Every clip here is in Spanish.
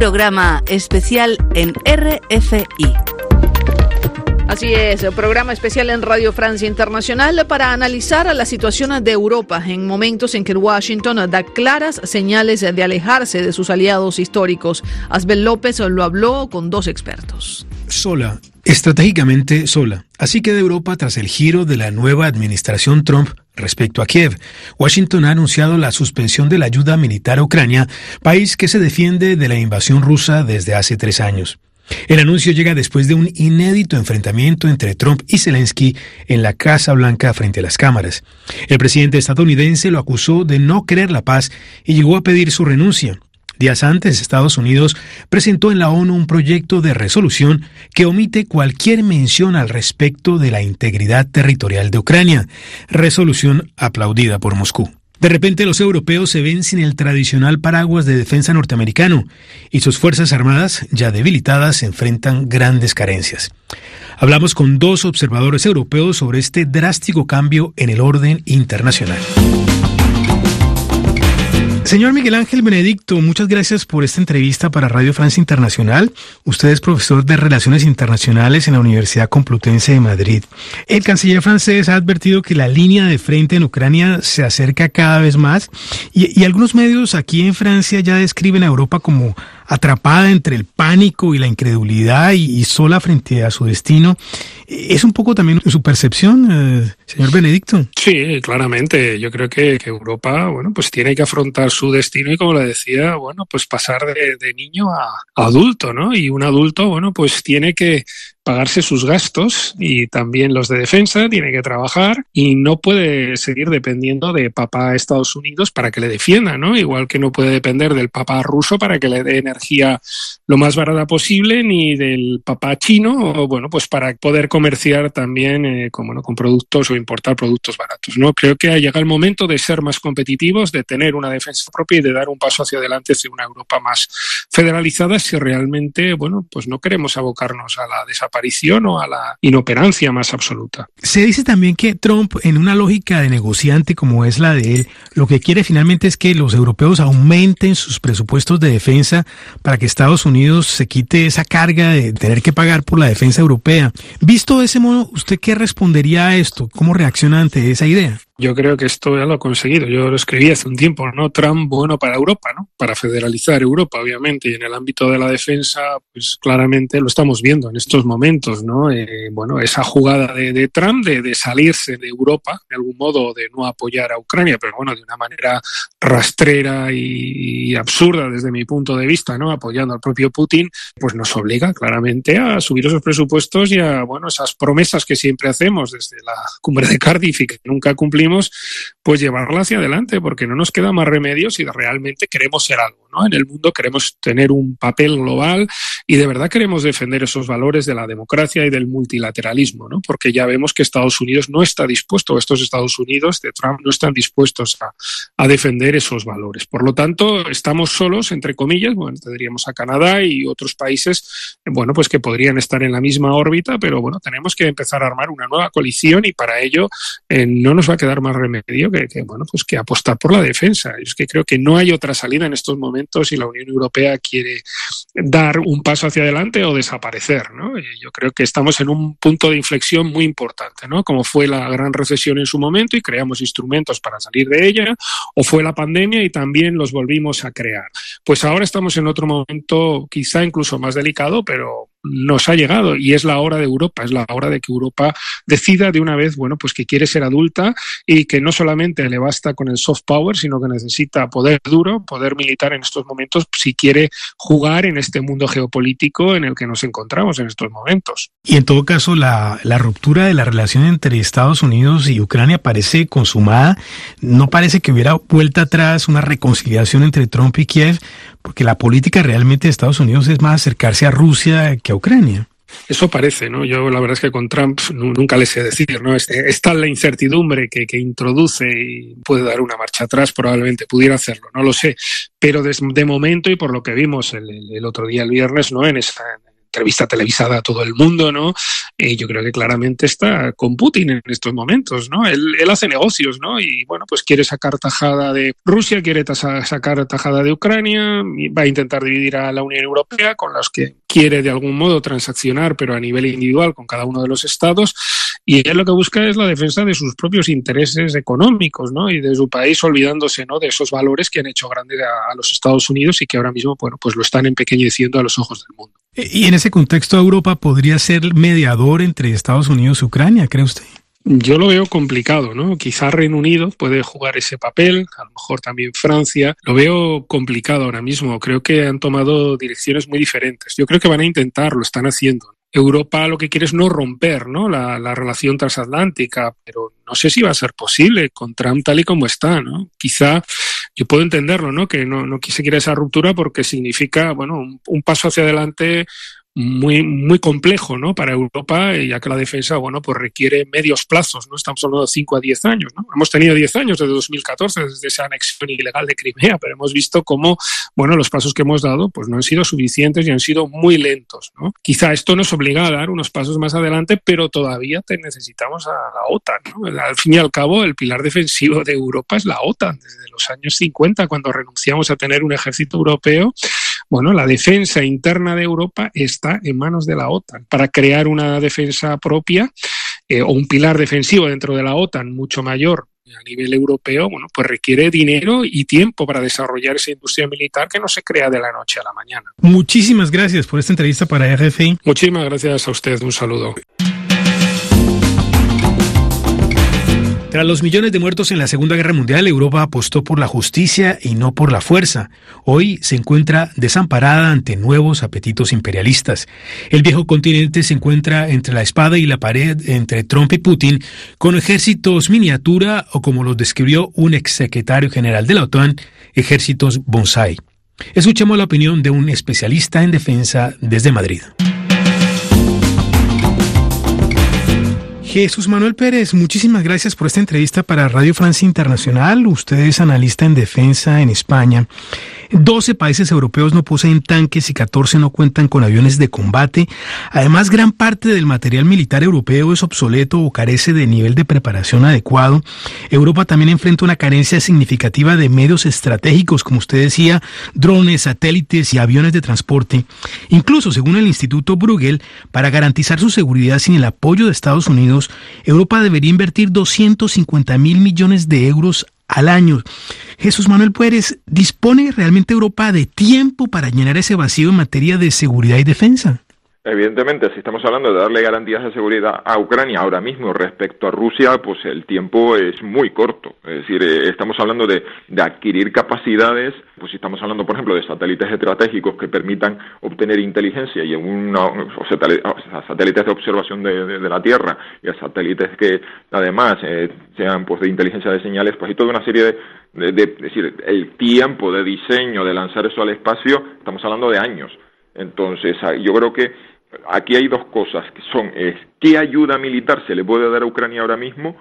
programa especial en RFI. Así es, programa especial en Radio Francia Internacional para analizar la situación de Europa en momentos en que Washington da claras señales de alejarse de sus aliados históricos. Asbel López lo habló con dos expertos. Sola, estratégicamente sola. Así queda Europa tras el giro de la nueva administración Trump respecto a Kiev. Washington ha anunciado la suspensión de la ayuda militar a Ucrania, país que se defiende de la invasión rusa desde hace 3 años. El anuncio llega después de un inédito enfrentamiento entre Trump y Zelensky en la Casa Blanca frente a las cámaras. El presidente estadounidense lo acusó de no querer la paz y llegó a pedir su renuncia. Días antes, Estados Unidos presentó en la ONU un proyecto de resolución que omite cualquier mención al respecto de la integridad territorial de Ucrania, resolución aplaudida por Moscú. De repente los europeos se ven sin el tradicional paraguas de defensa norteamericano y sus fuerzas armadas, ya debilitadas, enfrentan grandes carencias. Hablamos con 2 observadores europeos sobre este drástico cambio en el orden internacional. Señor Miguel Ángel Benedicto, muchas gracias por esta entrevista para Radio Francia Internacional. Usted es profesor de Relaciones Internacionales en la Universidad Complutense de Madrid. El canciller francés ha advertido que la línea de frente en Ucrania se acerca cada vez más y algunos medios aquí en Francia ya describen a Europa como atrapada entre el pánico y la incredulidad y sola frente a su destino. ¿Es un poco también su percepción, señor Benedicto? Sí, claramente. Yo creo que Europa, pues tiene que afrontar su destino y, como le decía, pues pasar de niño a adulto, ¿no? Y un adulto, pues tiene que pagarse sus gastos y también los de defensa, tiene que trabajar y no puede seguir dependiendo de papá Estados Unidos para que le defienda, ¿no? Igual que no puede depender del papá ruso para que le dé energía lo más barata posible, ni del papá chino, o pues para poder comerciar también con productos o importar productos baratos, ¿no? Creo que ha llegado el momento de ser más competitivos, de tener una defensa propia y de dar un paso hacia adelante hacia una Europa más federalizada si realmente, pues no queremos abocarnos a la desaparición o a la inoperancia más absoluta. Se dice también que Trump, en una lógica de negociante como es la de él, lo que quiere finalmente es que los europeos aumenten sus presupuestos de defensa para que Estados Unidos se quite esa carga de tener que pagar por la defensa europea. Visto de ese modo, ¿usted qué respondería a esto? ¿Cómo reacciona ante esa idea? Yo creo que esto ya lo ha conseguido. Yo lo escribí hace un tiempo, ¿no? Trump bueno para Europa, ¿no? Para federalizar Europa, obviamente. Y en el ámbito de la defensa, pues claramente lo estamos viendo en estos momentos, ¿no? Esa jugada de Trump de salirse de Europa, de algún modo, de no apoyar a Ucrania, pero de una manera rastrera y absurda desde mi punto de vista, ¿no? Apoyando al propio Putin, pues nos obliga claramente a subir esos presupuestos y a, esas promesas que siempre hacemos desde la cumbre de Cardiff y que nunca cumplimos, pues llevarla hacia adelante, porque no nos queda más remedio si realmente queremos ser algo, ¿no? En el mundo queremos tener un papel global y de verdad queremos defender esos valores de la democracia y del multilateralismo, ¿no? Porque ya vemos que Estados Unidos no está dispuesto, estos Estados Unidos de Trump no están dispuestos a defender esos valores. Por lo tanto, estamos solos, entre comillas, tendríamos a Canadá y otros países, pues que podrían estar en la misma órbita, pero tenemos que empezar a armar una nueva coalición y para ello no nos va a quedar más remedio que apostar por la defensa. Es que creo que no hay otra salida en estos momentos si la Unión Europea quiere dar un paso hacia adelante o desaparecer, ¿no? Yo creo que estamos en un punto de inflexión muy importante, ¿no? Como fue la gran recesión en su momento y creamos instrumentos para salir de ella, o fue la pandemia y también los volvimos a crear. Pues ahora estamos en otro momento quizá incluso más delicado, pero nos ha llegado y es la hora de Europa, es la hora de que Europa decida de una vez, pues que quiere ser adulta y que no solamente le basta con el soft power, sino que necesita poder duro, poder militar en estos momentos si quiere jugar en este mundo geopolítico en el que nos encontramos en estos momentos. Y en todo caso, la ruptura de la relación entre Estados Unidos y Ucrania parece consumada. No parece que hubiera vuelta atrás, una reconciliación entre Trump y Kiev, porque la política realmente de Estados Unidos es más acercarse a Rusia que a Ucrania. Eso parece, ¿no? Yo la verdad es que con Trump nunca le sé decir, ¿no? Está la incertidumbre que introduce y puede dar una marcha atrás, probablemente pudiera hacerlo, no lo sé. Pero de momento y por lo que vimos el otro día, el viernes, ¿no? En esa entrevista televisada a todo el mundo, ¿no? Yo creo que claramente está con Putin en estos momentos, ¿no? Él hace negocios, ¿no? Y bueno, pues quiere sacar tajada de Rusia, quiere sacar tajada de Ucrania, y va a intentar dividir a la Unión Europea, con los que quiere de algún modo transaccionar, pero a nivel individual con cada uno de los estados, y él lo que busca es la defensa de sus propios intereses económicos, ¿no? Y de su país, olvidándose, ¿no?, de esos valores que han hecho grandes a los Estados Unidos y que ahora mismo, bueno, pues lo están empequeñeciendo a los ojos del mundo. Y en ese contexto, ¿Europa podría ser mediador entre Estados Unidos y Ucrania, cree usted? Yo lo veo complicado, ¿no? Quizá Reino Unido puede jugar ese papel, a lo mejor también Francia. Lo veo complicado ahora mismo. Creo que han tomado direcciones muy diferentes. Yo creo que van a intentar, lo están haciendo. Europa lo que quiere es no romper, ¿no?, la relación transatlántica, pero no sé si va a ser posible con Trump tal y como está, ¿no? Quizá yo puedo entenderlo, ¿no?, que no se quiera esa ruptura porque significa, bueno, un paso hacia adelante muy, muy complejo, ¿no?, para Europa, ya que la defensa, bueno, pues requiere medios plazos, ¿no? Estamos hablando de 5 a 10 años, ¿no? Hemos tenido 10 años desde 2014, desde esa anexión ilegal de Crimea, pero hemos visto cómo, bueno, los pasos que hemos dado, pues no han sido suficientes y han sido muy lentos, ¿no? Quizá esto nos obliga a dar unos pasos más adelante, pero todavía necesitamos a la OTAN, ¿no? Al fin y al cabo, el pilar defensivo de Europa es la OTAN. Desde los años 50, cuando renunciamos a tener un ejército europeo, bueno, la defensa interna de Europa está en manos de la OTAN. Para crear una defensa propia o un pilar defensivo dentro de la OTAN mucho mayor a nivel europeo, bueno, pues requiere dinero y tiempo para desarrollar esa industria militar que no se crea de la noche a la mañana. Muchísimas gracias por esta entrevista para RFI. Muchísimas gracias a usted. Un saludo. Tras los millones de muertos en la Segunda Guerra Mundial, Europa apostó por la justicia y no por la fuerza. Hoy se encuentra desamparada ante nuevos apetitos imperialistas. El viejo continente se encuentra entre la espada y la pared entre Trump y Putin, con ejércitos miniatura o, como los describió un exsecretario general de la OTAN, ejércitos bonsai. Escuchemos la opinión de un especialista en defensa desde Madrid. Jesús Manuel Pérez, muchísimas gracias por esta entrevista para Radio Francia Internacional. Usted es analista en defensa en España. 12 países europeos no poseen tanques y 14 no cuentan con aviones de combate. Además, gran parte del material militar europeo es obsoleto o carece de nivel de preparación adecuado. Europa también enfrenta una carencia significativa de medios estratégicos, como usted decía, drones, satélites y aviones de transporte. Incluso, según el Instituto Bruegel, para garantizar su seguridad sin el apoyo de Estados Unidos, Europa debería invertir 250.000 millones de euros al año. Jesús Manuel Pérez, ¿dispone realmente Europa de tiempo para llenar ese vacío en materia de seguridad y defensa? Evidentemente, si estamos hablando de darle garantías de seguridad a Ucrania ahora mismo respecto a Rusia, pues el tiempo es muy corto. Es decir, estamos hablando de adquirir capacidades, pues si estamos hablando, por ejemplo, de satélites estratégicos que permitan obtener inteligencia y satélites de observación de la Tierra y satélites que además sean pues de inteligencia de señales, pues hay toda una serie es decir, el tiempo de diseño de lanzar eso al espacio, estamos hablando de años. Entonces, yo creo que aquí hay dos cosas, que son qué ayuda militar se le puede dar a Ucrania ahora mismo,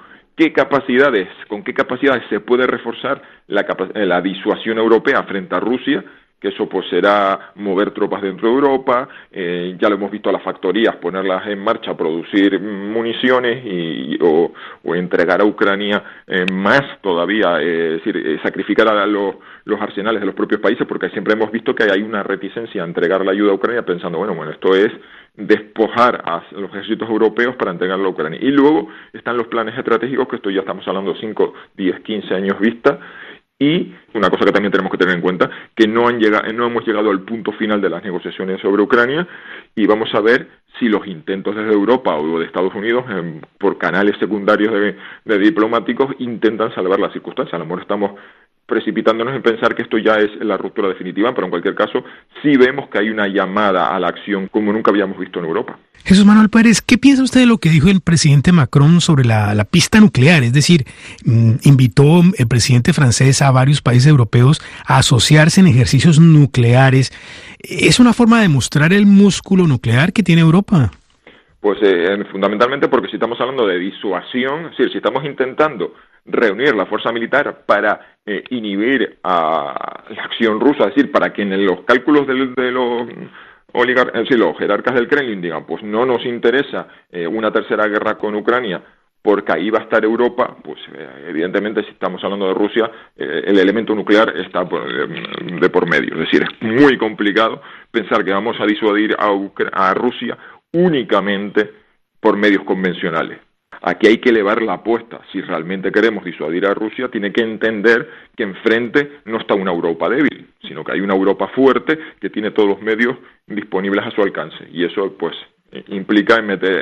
con qué capacidades se puede reforzar la disuasión europea frente a Rusia, que eso pues será mover tropas dentro de Europa, ya lo hemos visto a las factorías, ponerlas en marcha, producir municiones o entregar a Ucrania más todavía, es decir, sacrificar a los arsenales de los propios países, porque siempre hemos visto que hay una reticencia a entregar la ayuda a Ucrania pensando, bueno, esto es despojar a los ejércitos europeos para entregarlo a Ucrania. Y luego están los planes estratégicos, que esto ya estamos hablando 5, 10, 15 años vista. Y una cosa que también tenemos que tener en cuenta, que no hemos llegado al punto final de las negociaciones sobre Ucrania, y vamos a ver si los intentos desde Europa o de Estados Unidos, por canales secundarios de diplomáticos, intentan salvar las circunstancias. A lo mejor estamos precipitándonos en pensar que esto ya es la ruptura definitiva, pero en cualquier caso sí vemos que hay una llamada a la acción como nunca habíamos visto en Europa. Jesús Manuel Pérez, ¿qué piensa usted de lo que dijo el presidente Macron sobre la pista nuclear? Es decir, invitó el presidente francés a varios países europeos a asociarse en ejercicios nucleares. ¿Es una forma de mostrar el músculo nuclear que tiene Europa? Pues fundamentalmente porque si estamos hablando de disuasión, es decir, si estamos intentando reunir la fuerza militar para inhibir a la acción rusa, es decir, para que en los cálculos de los jerarcas del Kremlin digan, pues no nos interesa una tercera guerra con Ucrania porque ahí va a estar Europa, pues evidentemente si estamos hablando de Rusia, el elemento nuclear está de por medio. Es decir, es muy complicado pensar que vamos a disuadir a Rusia únicamente por medios convencionales. Aquí hay que elevar la apuesta. Si realmente queremos disuadir a Rusia, tiene que entender que enfrente no está una Europa débil, sino que hay una Europa fuerte que tiene todos los medios disponibles a su alcance. Y eso, pues, implica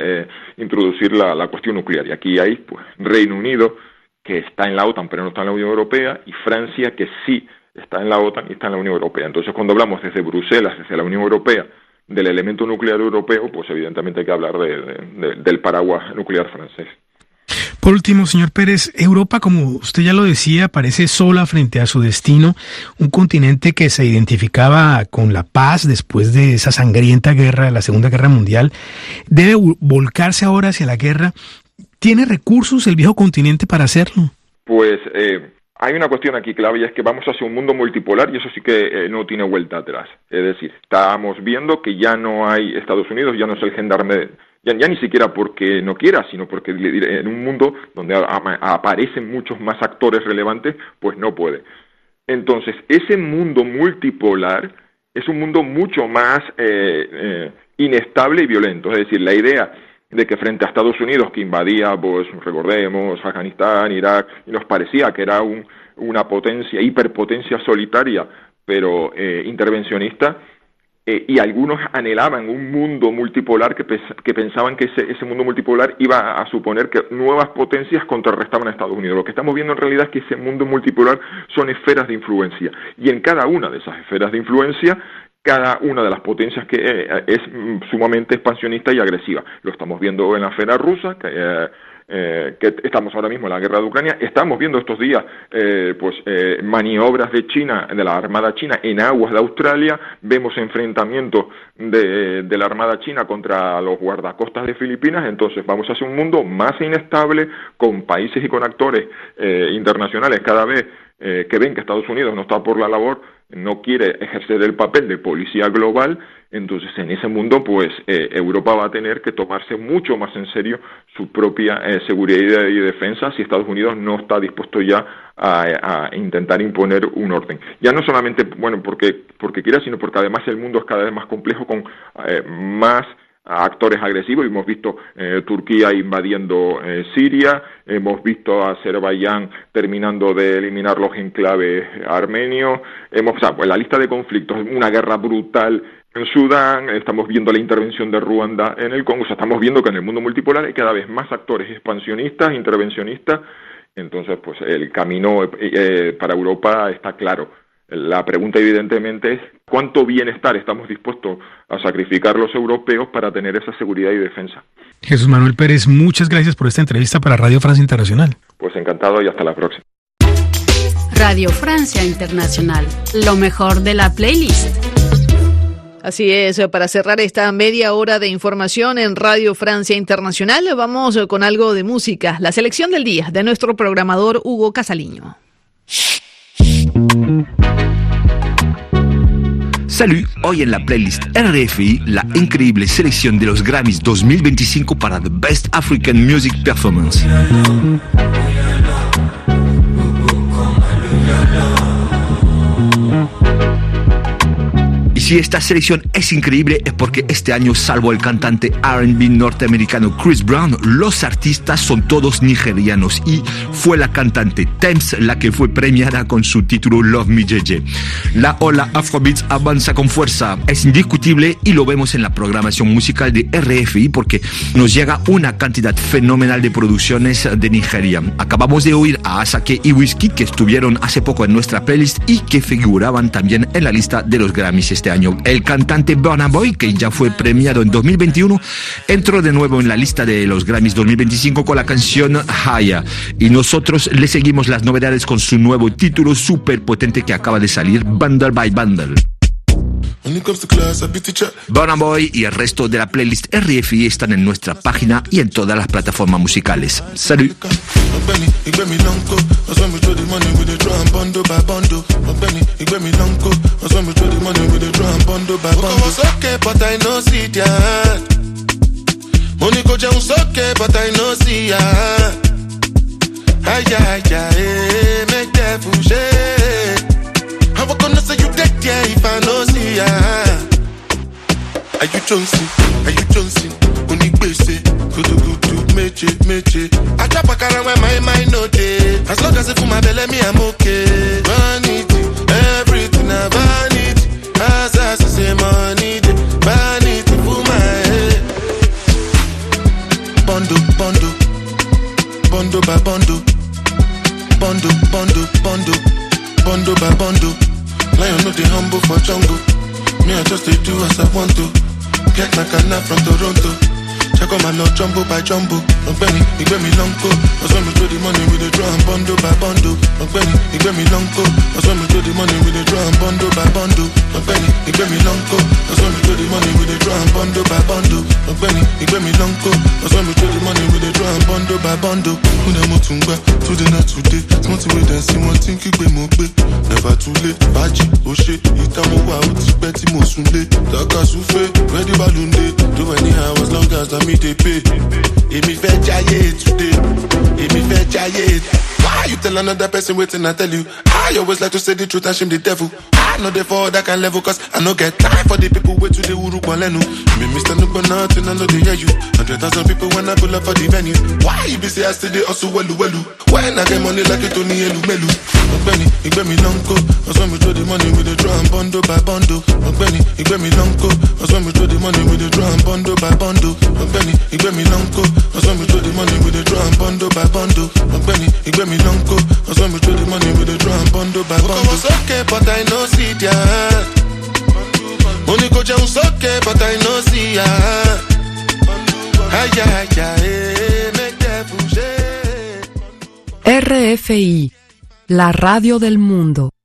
introducir la cuestión nuclear. Y aquí hay, pues, Reino Unido, que está en la OTAN, pero no está en la Unión Europea, y Francia, que sí está en la OTAN y está en la Unión Europea. Entonces, cuando hablamos desde Bruselas, desde la Unión Europea, del elemento nuclear europeo, pues evidentemente hay que hablar del paraguas nuclear francés. Por último, señor Pérez, Europa, como usted ya lo decía, parece sola frente a su destino, un continente que se identificaba con la paz después de esa sangrienta guerra, de la Segunda Guerra Mundial, debe volcarse ahora hacia la guerra. ¿Tiene recursos el viejo continente para hacerlo? Pues hay una cuestión aquí clave y es que vamos hacia un mundo multipolar y eso sí que no tiene vuelta atrás. Es decir, estamos viendo que ya no hay Estados Unidos, ya no es el gendarme, ya ni siquiera porque no quiera, sino porque en un mundo donde aparecen muchos más actores relevantes, pues no puede. Entonces, ese mundo multipolar es un mundo mucho más inestable y violento. Es decir, la idea de que frente a Estados Unidos, que invadía, pues recordemos, Afganistán, Irak, y nos parecía que era una potencia, hiperpotencia solitaria, pero intervencionista, y algunos anhelaban un mundo multipolar que pensaban que ese mundo multipolar iba a suponer que nuevas potencias contrarrestaban a Estados Unidos. Lo que estamos viendo en realidad es que ese mundo multipolar son esferas de influencia, y en cada una de esas esferas de influencia cada una de las potencias que es sumamente expansionista y agresiva. Lo estamos viendo en la esfera rusa, que estamos ahora mismo en la guerra de Ucrania. Estamos viendo estos días maniobras de China, de la Armada China en aguas de Australia. Vemos enfrentamientos de la Armada China contra los guardacostas de Filipinas. Entonces vamos hacia un mundo más inestable, con países y con actores internacionales cada vez que ven que Estados Unidos no está por la labor, no quiere ejercer el papel de policía global. Entonces en ese mundo pues Europa va a tener que tomarse mucho más en serio su propia seguridad y defensa si Estados Unidos no está dispuesto ya a intentar imponer un orden. Ya no solamente porque quiera, sino porque además el mundo es cada vez más complejo, con más actores agresivos. Hemos visto Turquía invadiendo Siria, hemos visto a Azerbaiyán terminando de eliminar los enclaves armenios, pues la lista de conflictos, una guerra brutal en Sudán, estamos viendo la intervención de Ruanda en el Congo. O sea, estamos viendo que en el mundo multipolar hay cada vez más actores expansionistas, intervencionistas. Entonces, pues el camino para Europa está claro. La pregunta evidentemente es ¿cuánto bienestar estamos dispuestos a sacrificar los europeos para tener esa seguridad y defensa? Jesús Manuel Pérez, muchas gracias por esta entrevista para Radio Francia Internacional. Pues encantado y hasta la próxima. Radio Francia Internacional, lo mejor de la playlist. Así es, para cerrar esta media hora de información en Radio Francia Internacional, vamos con algo de música, la selección del día de nuestro programador Hugo Casaliño. Salut, hoy en la playlist RFI, la increíble selección de los Grammys 2025 para The Best African Music Performance. Si esta selección es increíble es porque este año, salvo el cantante R&B norteamericano Chris Brown, los artistas son todos nigerianos y fue la cantante Tems la que fue premiada con su título Love Me JJ. La ola Afrobeats avanza con fuerza, es indiscutible y lo vemos en la programación musical de RFI porque nos llega una cantidad fenomenal de producciones de Nigeria. Acabamos de oír a Asake y Wizkid, que estuvieron hace poco en nuestra playlist y que figuraban también en la lista de los Grammys este año. El cantante Burna Boy, que ya fue premiado en 2021, entró de nuevo en la lista de los Grammys 2025 con la canción Haya. Y nosotros le seguimos las novedades con su nuevo título súper potente que acaba de salir, Bundle by Bundle. Burna Boy y el resto de la playlist RFI están en nuestra página y en todas las plataformas musicales. ¡Salud! Okay, but I their hand. Money go down soke, but I no see ya. Ay, make that fool shake. How I gonna say you dead, yeah, if I no see ya? Are you Johnson? Are you Johnson? Only base, good, meche. I drop a car when my mind no day. As long as it for my belly, me I'm okay. Vanity, everything I vanity. As I say money, vanity for my head. Bondo by bondo. Bondo by bondo. Lion no the humble for jungle. Me I just do as I want to. Get my canna from Toronto. Check on my lord jumbo by jumbo. Benny, he gave me long coat. I saw me throw the money with the drum bondo by bondo. Benny, he gave me long coat. I saw me throw the money with the drum bondo by bondo. Benny, he gave me long coat. I saw me throw the money with the drum bondo by bondo. Benny, he gave me long coat. I saw me throw the money with the drum bondo by bondo. Who the motunga? Today not today. Something with them see one thing keep me mobe. Never too late. Baji, Oshe, Itamo wa uti beti mosunde. Daka souffle, ready balloon day. Do anyhow as long as I they pay. Emi fe jaye today. Emi fe jaye. Why you tell another person waiting I tell you? I always like to say the truth and shame the devil. I know they fall that can level cause I no get time for the people wait to the uru kwalenu. Me Mr. Nuba nothing I know they hear you. 100,000 people when I pull up for the venue. Why you be say I still they also welu. When I get money like it only elu melu. Benny, he gave me long coat. I saw me throw the money with the drum bondo by bondo. Benny, he gave me long coat. I saw me throw the money with the drum bondo by bondo. Benny, he gave me long coat. I saw me throw the money with the drum bondo by bondo. Benny, he gave me long coat. I saw me throw the money with the drum bondo by bondo. Was okay, but I no see ya. Money go down okay, but I no see ya. Ay, make that fool shake. RFI, la radio del mundo.